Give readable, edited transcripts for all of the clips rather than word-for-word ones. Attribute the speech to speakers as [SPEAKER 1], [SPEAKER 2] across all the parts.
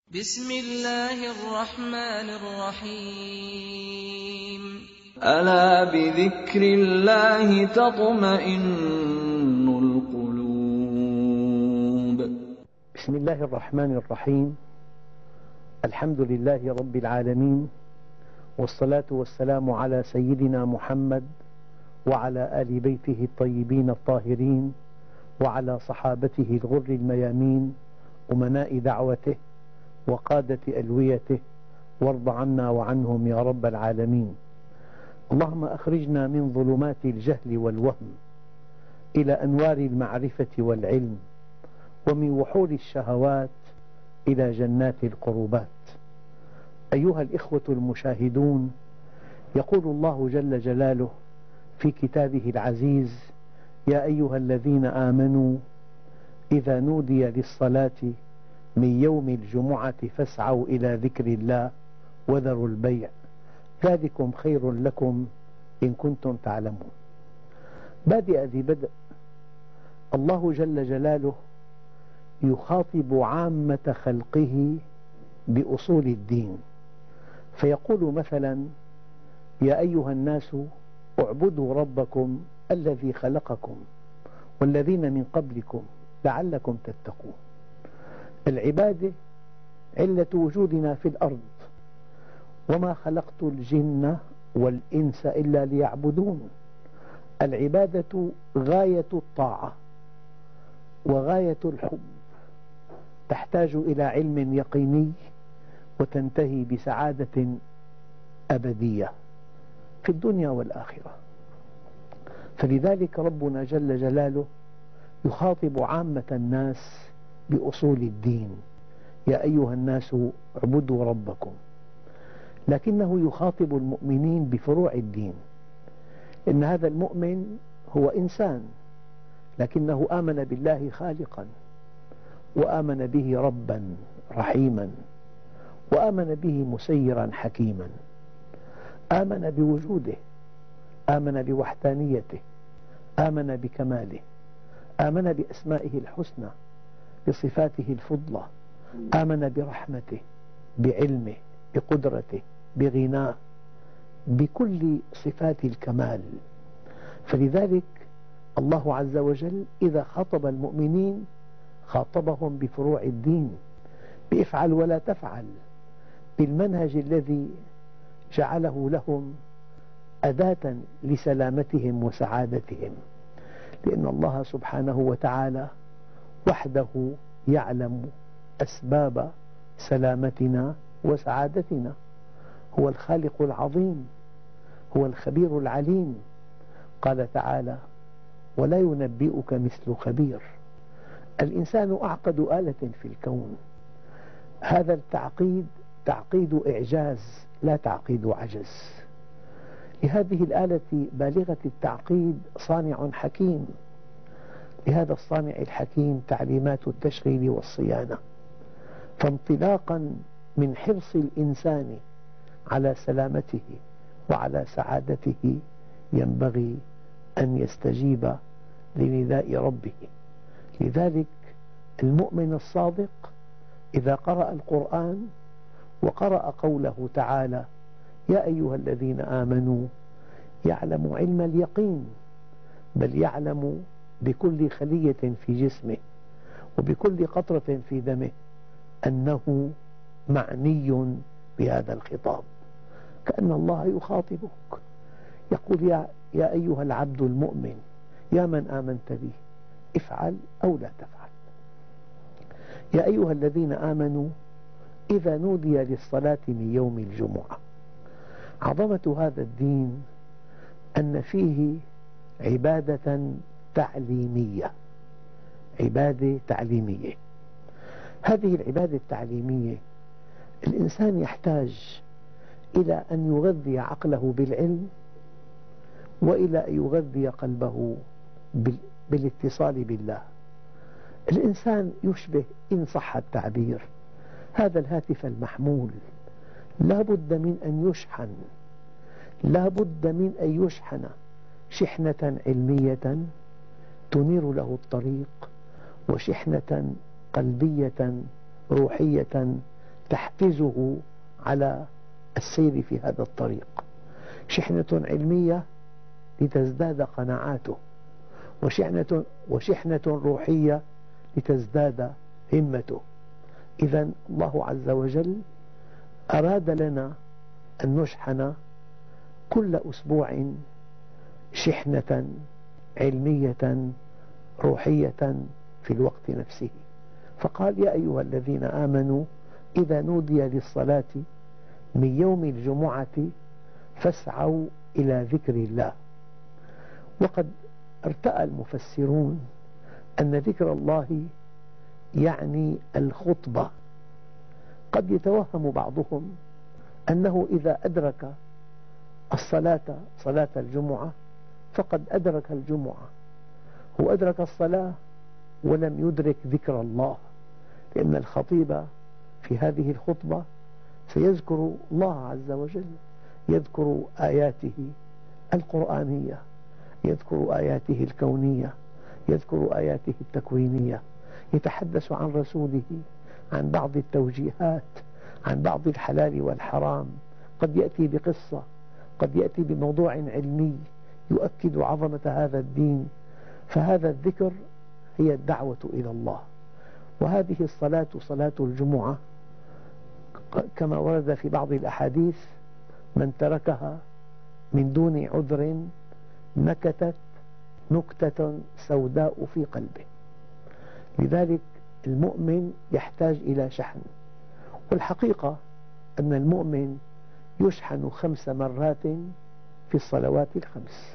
[SPEAKER 1] بسم الله الرحمن الرحيم.
[SPEAKER 2] ألا بذكر الله تطمئن القلوب.
[SPEAKER 3] بسم الله الرحمن الرحيم. الحمد لله رب العالمين، والصلاة والسلام على سيدنا محمد وعلى آل بيته الطيبين الطاهرين وعلى صحابته الغر الميامين أمناء دعوته وقادة ألويته، وارض عنا وعنهم يا رب العالمين. اللهم أخرجنا من ظلمات الجهل والوهم إلى أنوار المعرفة والعلم، ومن وحول الشهوات إلى جنات القربات. أيها الإخوة المشاهدون، يقول الله جل جلاله في كتابه العزيز: يا أيها الذين آمنوا إذا نودي للصلاة من يوم الجمعة فاسعوا إلى ذكر الله وذروا البيع ذلكم خير لكم إن كنتم تعلمون. بادئ ذي بدء، الله جل جلاله يخاطب عامة خلقه بأصول الدين، فيقول مثلا: يا أيها الناس اعبدوا ربكم الذي خلقكم والذين من قبلكم لعلكم تتقون. العبادة علة وجودنا في الأرض، وما خلقت الجن والإنس إلا ليعبدون. العبادة غاية الطاعة وغاية الحب، تحتاج إلى علم يقيني وتنتهي بسعادة أبدية في الدنيا والآخرة. فلذلك ربنا جل جلاله يخاطب عامة الناس بأصول الدين: يا أيها الناس اعبدوا ربكم. لكنه يخاطب المؤمنين بفروع الدين، إن هذا المؤمن هو إنسان، لكنه آمن بالله خالقا، وآمن به ربا رحيما، وآمن به مسيرا حكيما. آمن بوجوده، آمن بوحدانيته، آمن بكماله، آمن بأسمائه الحسنى، بصفاته الفضلى، آمن برحمته، بعلمه، بقدرته، بغناه، بكل صفات الكمال. فلذلك الله عز وجل إذا خاطب المؤمنين خاطبهم بفروع الدين، بافعل ولا تفعل، بالمنهج الذي جعله لهم أداة لسلامتهم وسعادتهم، لأن الله سبحانه وتعالى وحده يعلم أسباب سلامتنا وسعادتنا. هو الخالق العظيم، هو الخبير العليم. قال تعالى: ولا ينبئك مثل خبير. الإنسان أعقد آلة في الكون، هذا التعقيد تعقيد إعجاز لا تعقيد عجز. لهذه الآلة بالغة التعقيد صانع حكيم، لهذا الصانع الحكيم تعليمات التشغيل والصيانة. فانطلاقا من حرص الإنسان على سلامته وعلى سعادته ينبغي أن يستجيب لنداء ربه. لذلك المؤمن الصادق إذا قرأ القرآن وقرأ قوله تعالى: يا أيها الذين آمنوا، يعلم علم اليقين، بل يعلم بكل خلية في جسمه وبكل قطرة في دمه أنه معني بهذا الخطاب، كأن الله يخاطبك يقول: يا أيها العبد المؤمن، يا من آمنت به، افعل أو لا تفعل. يا أيها الذين آمنوا إذا نودي للصلاة من يوم الجمعة. عظمة هذا الدين أن فيه عبادة تعليمية، عبادة تعليمية. هذه العبادة التعليمية الإنسان يحتاج إلى أن يغذي عقله بالعلم، وإلى أن يغذي قلبه بالاتصال بالله. الإنسان يشبه، إن صح التعبير، هذا الهاتف المحمول، لا بد من أن يشحن، لا بد من أن يشحن شحنة علمية تنير له الطريق، وشحنة قلبية روحية تحفزه على السير في هذا الطريق، شحنة علمية لتزداد قناعاته، وشحنة روحية لتزداد همته. إذا الله عز وجل أراد لنا أن نشحن كل أسبوع شحنة علمية روحية في الوقت نفسه، فقال: يا أيها الذين آمنوا إذا نودي للصلاة من يوم الجمعة فاسعوا إلى ذكر الله. وقد ارتأى المفسرون أن ذكر الله يعني الخطبة. قد يتوهم بعضهم أنه إذا أدرك صلاة الجمعة فقد أدرك الجمعة، هو أدرك الصلاة ولم يدرك ذكر الله، لأن الخطيب في هذه الخطبة سيذكر الله عز وجل، يذكر آياته القرآنية، يذكر آياته الكونية، يذكر آياته التكوينية، يتحدث عن رسوله، عن بعض التوجيهات، عن بعض الحلال والحرام، قد يأتي بقصة، قد يأتي بموضوع علمي يؤكد عظمة هذا الدين. فهذا الذكر هي الدعوة إلى الله. وهذه الصلاة صلاة الجمعة كما ورد في بعض الأحاديث: من تركها من دون عذر نكتت نكتة سوداء في قلبه. لذلك المؤمن يحتاج إلى شحن، والحقيقة أن المؤمن يشحن 5 مرات في الصلوات الخمس،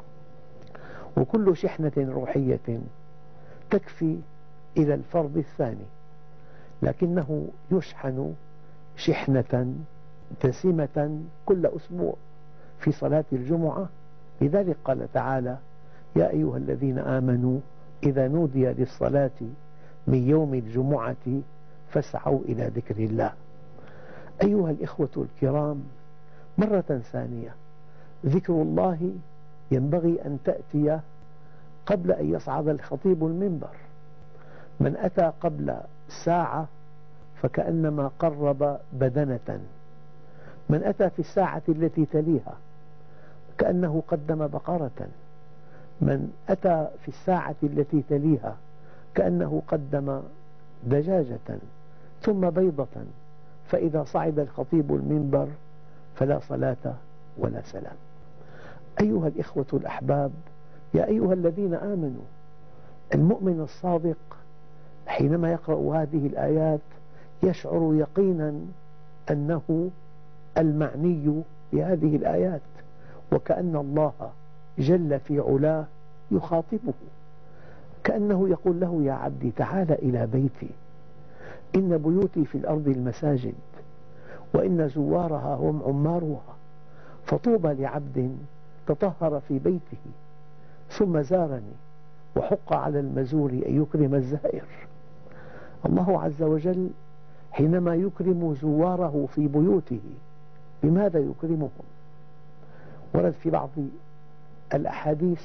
[SPEAKER 3] وكل شحنة روحية تكفي إلى الفرض الثاني، لكنه يشحن شحنة دسمة كل أسبوع في صلاة الجمعة. لذلك قال تعالى: يا أيها الذين آمنوا إذا نودي للصلاة من يوم الجمعة فاسعوا إلى ذكر الله. أيها الإخوة الكرام، مرة ثانية ذكر الله ينبغي أن تأتي قبل أن يصعد الخطيب المنبر. من أتى قبل ساعة فكأنما قرب بدنة، من أتى في الساعة التي تليها كأنه قدم بقرة، من أتى في الساعة التي تليها كأنه قدم دجاجة ثم بيضة، فإذا صعد الخطيب المنبر فلا صلاة ولا سلام. أيها الإخوة الأحباب، يا أيها الذين آمنوا، المؤمن الصادق حينما يقرأ هذه الآيات يشعر يقينا أنه المعني بهذه الآيات، وكأن الله جل في علاه يخاطبه، كأنه يقول له: يا عبدي تعال إلى بيتي، إن بيوتي في الأرض المساجد، وإن زوارها هم عمارها، فطوبى لعبد تطهر في بيته ثم زارني، وحق على المزور أن يكرم الزائر. الله عز وجل حينما يكرم زواره في بيوته بماذا يكرمهم؟ ورد في بعض الأحاديث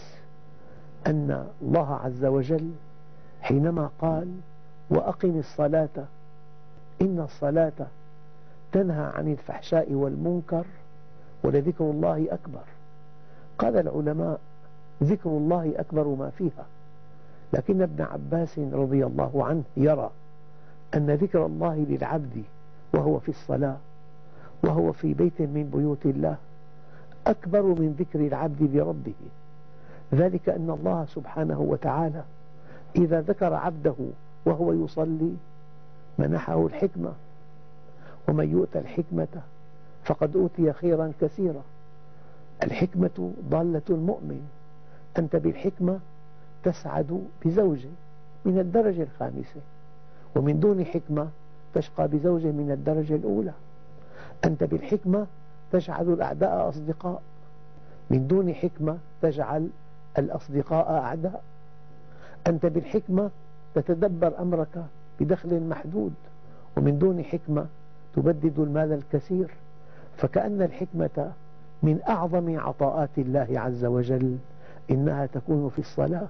[SPEAKER 3] أن الله عز وجل حينما قال: وأقم الصلاة إن الصلاة تنهى عن الفحشاء والمنكر ولذكر الله أكبر، قال العلماء: ذكر الله أكبر ما فيها، لكن ابن عباس رضي الله عنه يرى أن ذكر الله للعبد وهو في الصلاة وهو في بيت من بيوت الله أكبر من ذكر العبد لربه، ذلك أن الله سبحانه وتعالى إذا ذكر عبده وهو يصلي منحه الحكمة، ومن يؤت الحكمة فقد أوتي خيرا كثيرا. الحكمة ضالة المؤمن، أنت بالحكمة تسعد بزوج من الدرجة الخامسة، ومن دون حكمة تشقى بزوج من الدرجة الأولى. أنت بالحكمة تجعل الأعداء أصدقاء، من دون حكمة تجعل الأصدقاء أعداء. أنت بالحكمة تتدبر أمرك بدخل محدود، ومن دون حكمة تبدد المال الكثير. فكأن الحكمة من أعظم عطاءات الله عز وجل إنها تكون في الصلاة.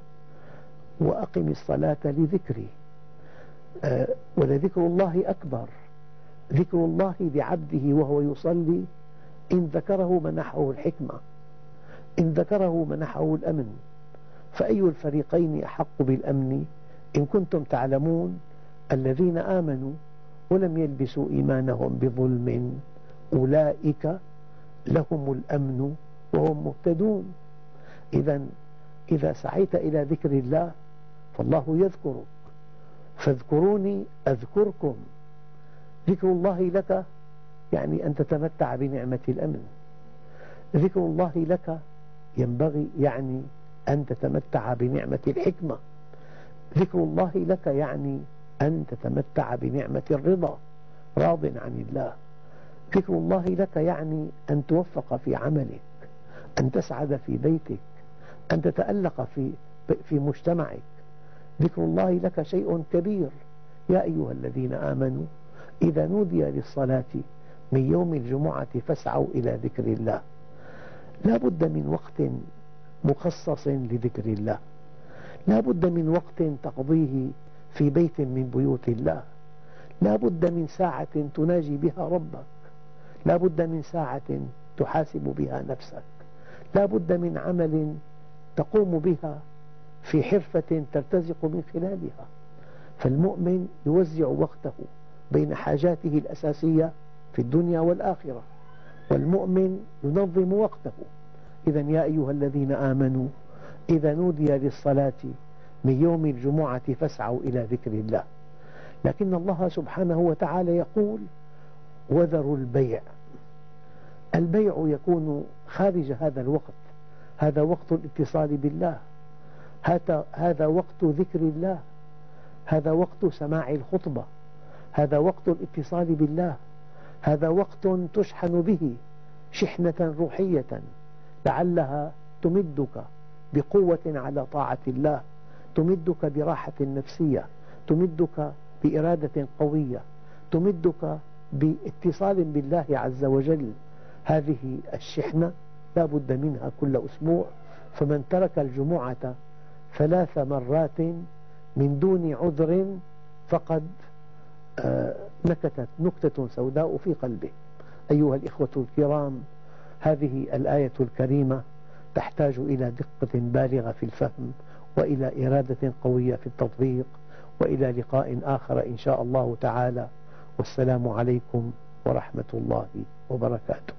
[SPEAKER 3] وأقم الصلاة لذكري، ولذكر الله أكبر. ذكر الله لعبده وهو يصلي إن ذكره منحه الحكمة، إن ذكره منحه الأمن. فأي الفريقين أحق بالأمن إن كنتم تعلمون؟ الذين آمنوا ولم يلبسوا إيمانهم بظلم أولئك لهم الأمن وهم مهتدون. إذا سعيت إلى ذكر الله فالله يذكرك، فاذكروني أذكركم. ذكر الله لك يعني أن تتمتع بنعمة الأمن، ذكر الله لك ينبغي يعني أن تتمتع بنعمة الحكمة، ذكر الله لك يعني أن تتمتع بنعمة الرضا، راض عن الله. ذكر الله لك يعني أن توفق في عملك، أن تسعد في بيتك، أن تتألق في مجتمعك. ذكر الله لك شيء كبير. يا أيها الذين آمنوا إذا نودي للصلاة من يوم الجمعة فاسعوا إلى ذكر الله. لا بد من وقت مخصص لذكر الله، لا بد من وقت تقضيه في بيت من بيوت الله، لا بد من ساعة تناجي بها ربك، لا بد من ساعة تحاسب بها نفسك، لا بد من عمل تقوم بها في حرفة ترتزق من خلالها. فالمؤمن يوزع وقته بين حاجاته الأساسية في الدنيا والآخرة، والمؤمن ينظم وقته. إذن يا أيها الذين آمنوا إذا نودي للصلاة من يوم الجمعة فاسعوا إلى ذكر الله. لكن الله سبحانه وتعالى يقول وذروا البيع. البيع يكون خارج هذا الوقت، هذا وقت الاتصال بالله، هذا وقت ذكر الله، هذا وقت سماع الخطبة، هذا وقت الاتصال بالله، هذا وقت تشحن به شحنة روحية لعلها تمدك بقوة على طاعة الله، تمدك براحة نفسية، تمدك بإرادة قوية، تمدك باتصال بالله عز وجل. هذه الشحنة لا بد منها كل أسبوع. فمن ترك الجمعة 3 مرات من دون عذر فقد نكتت نكتة سوداء في قلبه. أيها الإخوة الكرام، هذه الآية الكريمة تحتاج إلى دقة بالغة في الفهم، وإلى إرادة قوية في التطبيق، وإلى لقاء آخر إن شاء الله تعالى. والسلام عليكم ورحمة الله وبركاته.